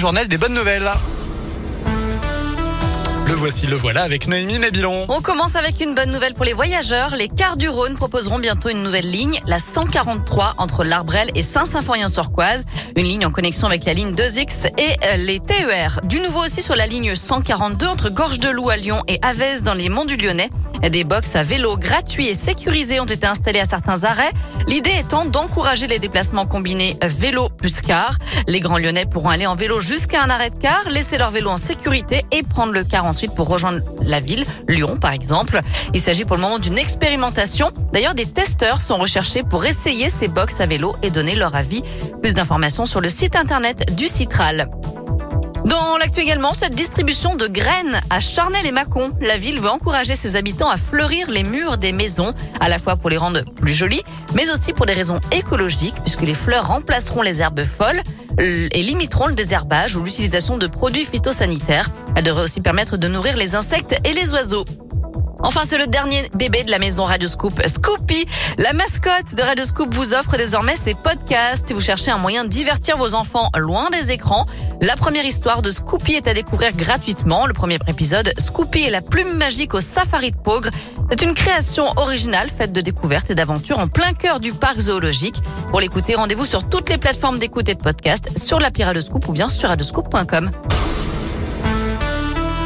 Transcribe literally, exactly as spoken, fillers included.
journal des bonnes nouvelles. Le voici, le voilà avec Noémie Mabilon. On commence avec une bonne nouvelle pour les voyageurs. Les cars du Rhône proposeront bientôt une nouvelle ligne, la cent quarante-trois, entre l'Arbrel et Saint-Symphorien-sur-Coise. Une ligne en connexion avec la ligne deux X et les T E R. Du nouveau aussi sur la ligne cent quarante-deux entre Gorge-de-Loup à Lyon et Avez dans les Monts du Lyonnais. Des box à vélo gratuits et sécurisés ont été installés à certains arrêts. L'idée étant d'encourager les déplacements combinés vélo plus car. Les grands Lyonnais pourront aller en vélo jusqu'à un arrêt de car, laisser leur vélo en sécurité et prendre le car ensuite pour rejoindre la ville, Lyon par exemple. Il s'agit pour le moment d'une expérimentation. D'ailleurs, des testeurs sont recherchés pour essayer ces box à vélo et donner leur avis. Plus d'informations sur le site internet du Citral. Dans l'actu également, cette distribution de graines à Charnay-les-Mâcon. La ville veut encourager ses habitants à fleurir les murs des maisons, à la fois pour les rendre plus jolis, mais aussi pour des raisons écologiques, puisque les fleurs remplaceront les herbes folles et limiteront le désherbage ou l'utilisation de produits phytosanitaires. Elles devraient aussi permettre de nourrir les insectes et les oiseaux. Enfin, c'est le dernier bébé de la maison Radio Scoop, Scoopy. La mascotte de Radio Scoop vous offre désormais ses podcasts. Si vous cherchez un moyen de divertir vos enfants loin des écrans, la première histoire de Scoopy est à découvrir gratuitement. Le premier épisode, Scoopy et la plume magique au safari de Peaugres. C'est une création originale faite de découvertes et d'aventures en plein cœur du parc zoologique. Pour l'écouter, rendez-vous sur toutes les plateformes d'écoute et de podcast, sur l'appli Radio Scoop ou bien sur radioscoop point com.